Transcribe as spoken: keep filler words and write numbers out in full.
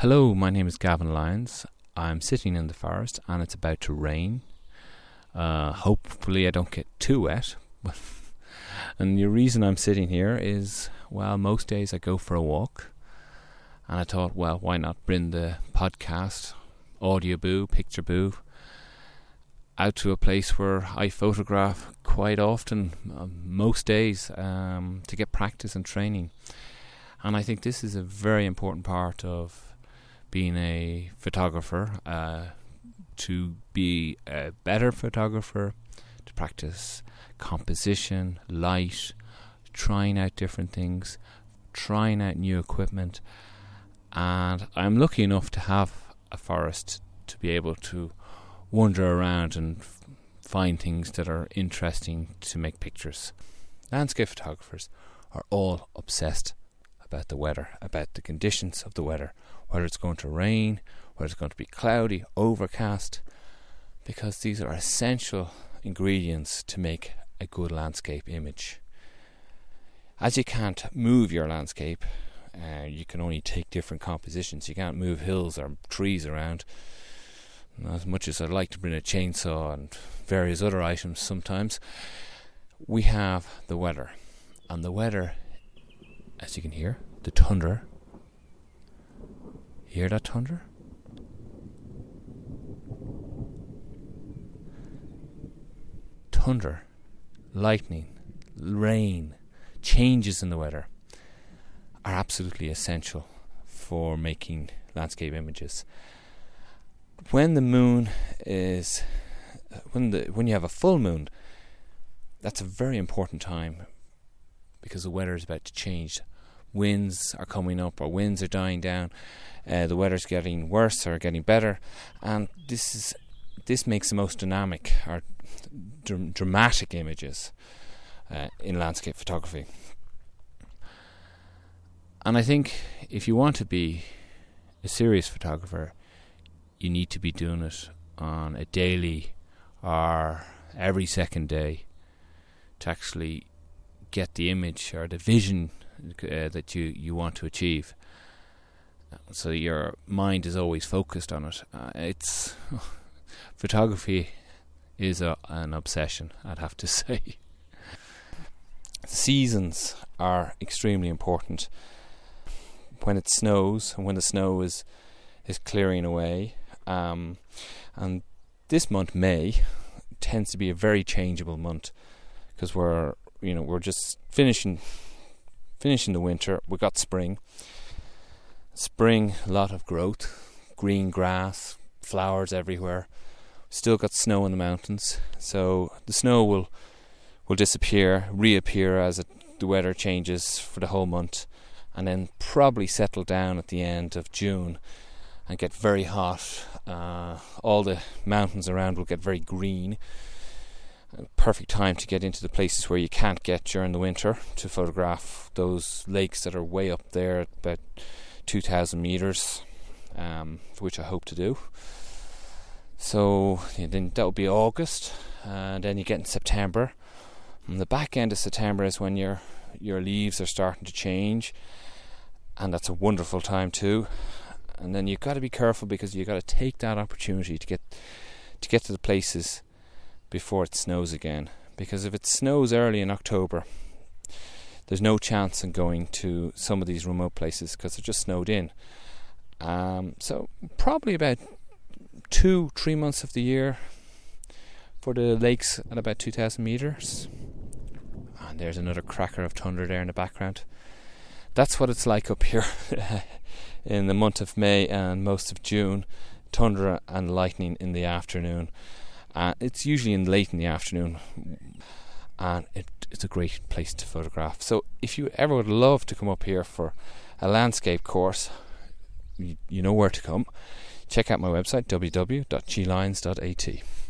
Hello, my name is Gavin Lyons. I'm sitting in the forest and it's about to rain. Uh, hopefully I don't get too wet. And the reason I'm sitting here is, well, most days I go for a walk. And I thought, well, why not bring the podcast, Audio Boo, Picture Boo, out to a place where I photograph quite often, uh, most days, um, to get practice and training. And I think this is a very important part of being a photographer, uh, to be a better photographer, to practice composition, light, trying out different things, trying out new equipment. And I'm lucky enough to have a forest to be able to wander around and f- find things that are interesting to make pictures. Landscape photographers are all obsessed about the weather, about the conditions of the weather, whether it's going to rain, whether it's going to be cloudy, overcast, because these are essential ingredients to make a good landscape image. As you can't move your landscape, uh, you can only take different compositions. You can't move hills or trees around. As much as I'd like to bring a chainsaw and various other items sometimes, we have the weather. And the weather, as you can hear, the thunder. Hear that thunder? Thunder, lightning, rain, changes in the weather are absolutely essential for making landscape images. When the moon is, when the when you have a full moon, that's a very important time because the weather is about to change. Winds are coming up or winds are dying down. Uh, the weather's getting worse or getting better, and this is this makes the most dynamic or dr- dramatic images uh, in landscape photography. And I think if you want to be a serious photographer, you need to be doing it on a daily or every second day to actually get the image or the vision uh, that you, you want to achieve. So your mind is always focused on it. Uh, it's photography is a, an obsession, I'd have to say. Seasons are extremely important. When it snows and when the snow is is clearing away, um, and this month, May, tends to be a very changeable month because we're you know we're just finishing finishing the winter. We got spring. Spring, a lot of growth, green grass, flowers everywhere. Still got snow in the mountains, so the snow will will disappear, reappear as it, the weather changes for the whole month, and then probably settle down at the end of June and get very hot. Uh, all the mountains around will get very green. Perfect time to get into the places where you can't get during the winter to photograph those lakes that are way up there at about two thousand meters, um, which I hope to do. So yeah, then that will be August, and then you get in September. And the back end of September is when your your leaves are starting to change, and that's a wonderful time too. And then you've got to be careful because you've got to take that opportunity to get to get to the places before it snows again. Because if it snows early in October, there's no chance in going to some of these remote places because they're just snowed in. Um, so probably about two, three months of the year for the lakes at about two thousand meters. And there's another cracker of thunder there in the background. That's what it's like up here in the month of May and most of June. Thunder and lightning in the afternoon. Uh, it's usually in late in the afternoon. And it, it's a great place to photograph. So if you ever would love to come up here for a landscape course, you, you know where to come. Check out my website, w w w dot g lyons dot a t.